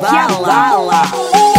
abala.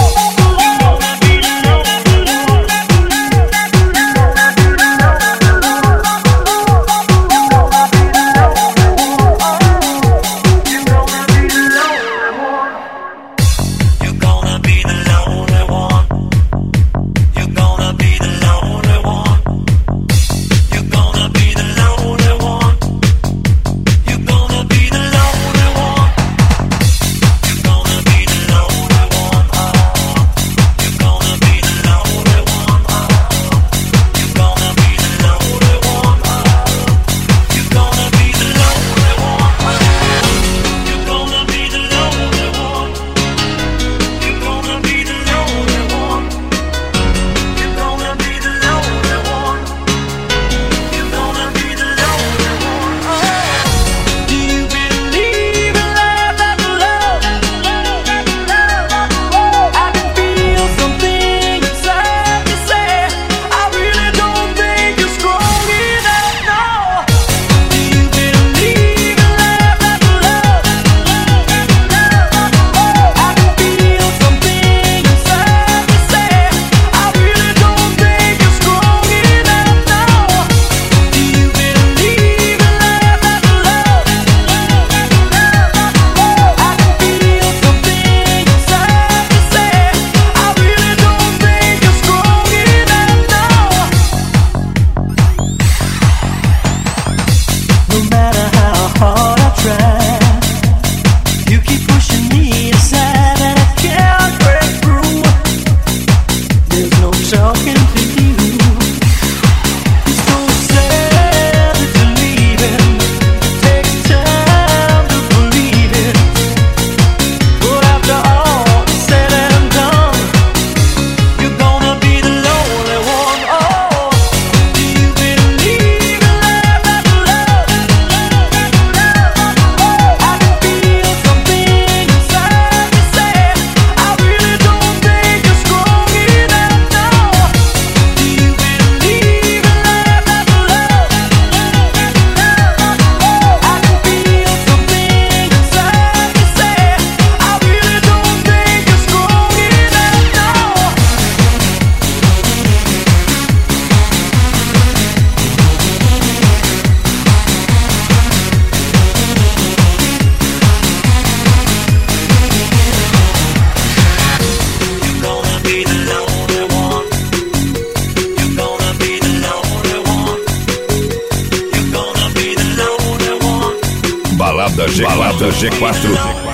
Balada G4.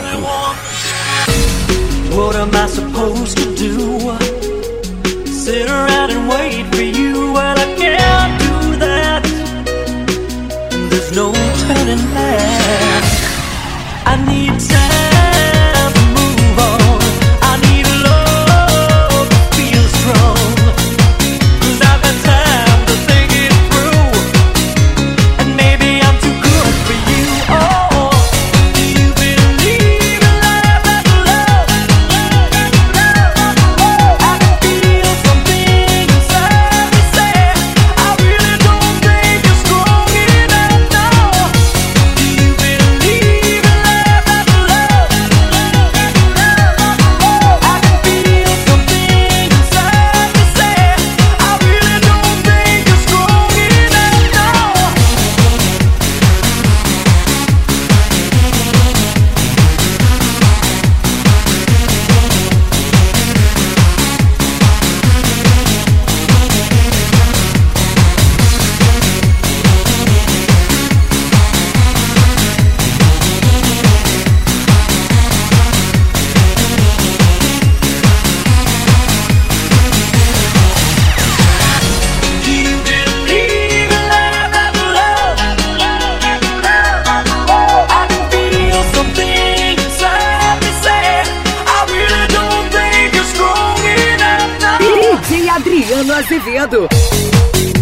What am I supposed to do? Sit around and wait for you? Well, I can't do that. There's no turning back. I need time to move on. I need love to feel strong. 'Cause I've got time to think it through. And maybe I'm too good for you. Oh, do you believe in life after love? I can feel something inside me say I really don't think you're strong enough now. Do you believe in life after love? I can feel something inside me say I really don't think you're strong enough now. Do you believe in life after love? I can feel something inside me say I really don't think you're strong enough now. DJ Adriano Azevedo.